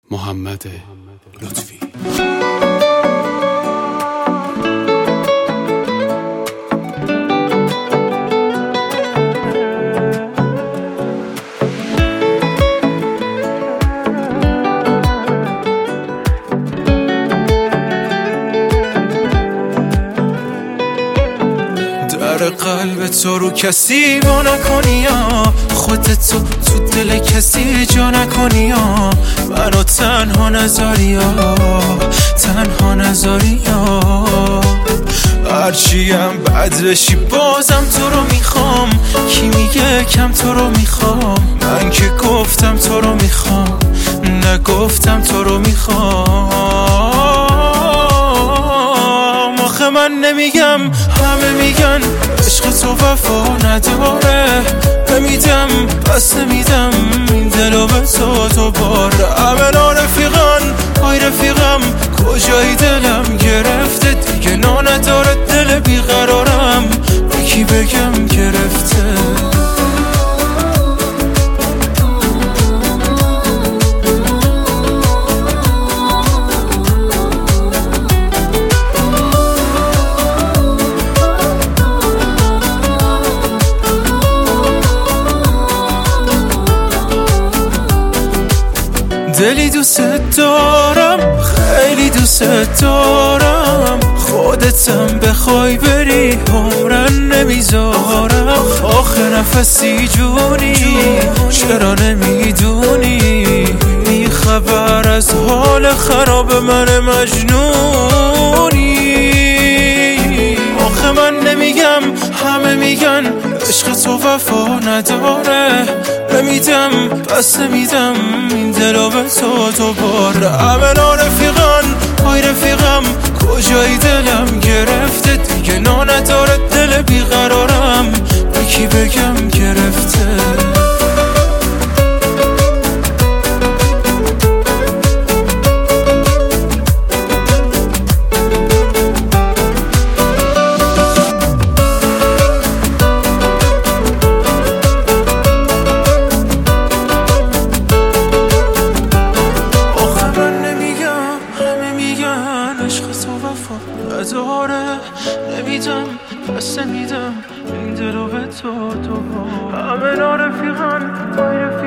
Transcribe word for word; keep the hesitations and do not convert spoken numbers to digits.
محمد لطفی. در قلب تو رو کسی با نکنی یا خودت تو تو دل کسی جا نکنی یا منو تنها نذاری یا تنها نذاری یا هرچیم بد بشی بازم تو رو میخوام. کی میگه کم تو رو میخوام؟ من که گفتم تو رو میخوام، نگفتم تو رو میخوام. آخه من نمیگم، همه میگن عشق تو وفا نداره. نمیدم پس نمیدم این دلو به تو تو بار. همه رفیقان های رفیقم کجایی دلم گرفته دیگه نا نداره دل بیقرارم. به کی بگم گرفته؟ دلی دوست دارم، خیلی دوست دارم. خودتم بخوای بری عمرن نمیذارم. آخه نفسی جونی چرا نمیدونی؟ بی خبر از حال خراب من مجنونی. آخه من نمیگم، همه میگن عشق تو وفا نداره. نمیدم پس نمیدم این دلو به تو تو بار. همه رفیقان های رفیقم کجایی دلم گرفته دیگه نا نداره دل بیقرارم. به کی بگم گرفته؟ نداره. نمیدم پس نمیدم این دلو به تو تو همه رفیقان